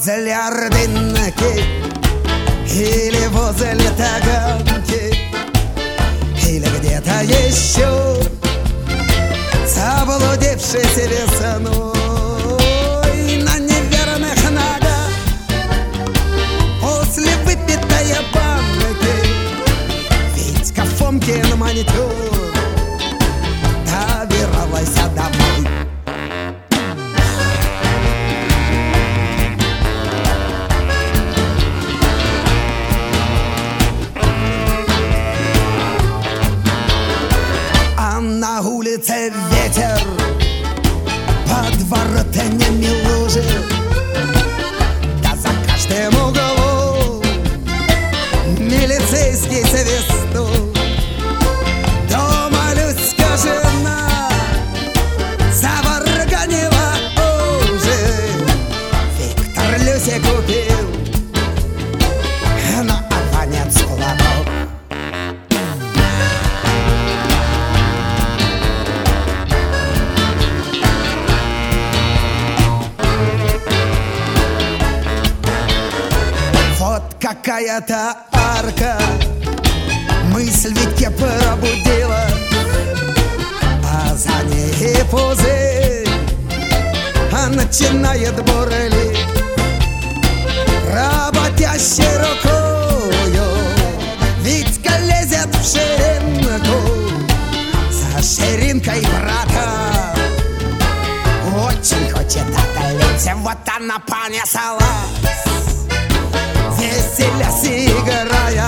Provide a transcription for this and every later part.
возле Ордынки, или возле Таганки, или где-то еще, заблудившись весной на неверных ногах, после выпитой банки, Витька Фомкин маникюр добиралась домой. На улице ветер, под воротами лужи, да за каждым углом милицейский свисток. Дома Люська жена заварганила ужин, Виктор Люсе купил на аванец кулаков. Какая-то арка мысль Витьке пробудила, а за ней пузырь начинает бурлить. Работящей рукою Витька лезет в ширинку, за ширинкой брата очень хочет отолеть. Вот она понеслась, веселясь и играя,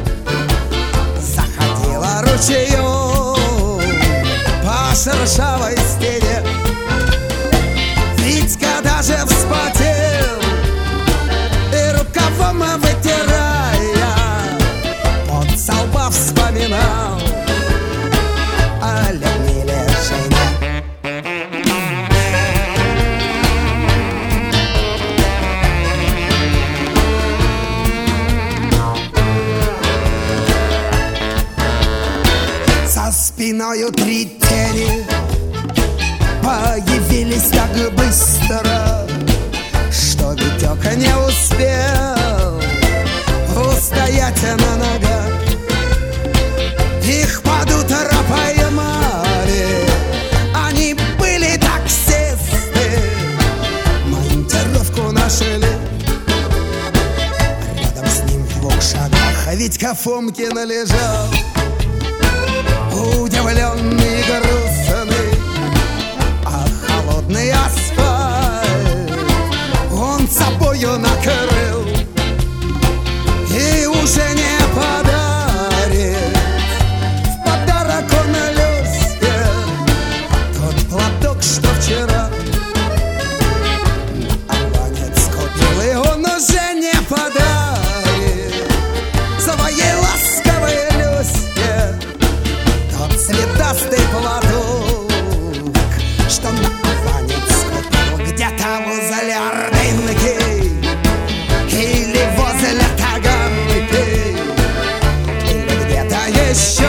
заходила ручеём по шершавой стене. Витька даже вспотел и рукавом вытирая, пот со лба вспоминал о Людмиле жене. За спиною три тени появились так быстро, что Витёка не успел устоять на ногах. Их под утро поймали, они были таксисты, монтировку нашли. Рядом с ним в 2 шагах Витька Фомкин лежал, удивленный и грустный, а холодный асфальт он собою накрыл и уже не подарит в подарок он Люське тот платок, что вчера на аванец купил, и он уже не подарит своей ласковой Люське цветастый платок, что на аванец купил где-то возле Ордынки, или возле Таганки, или где-то еще.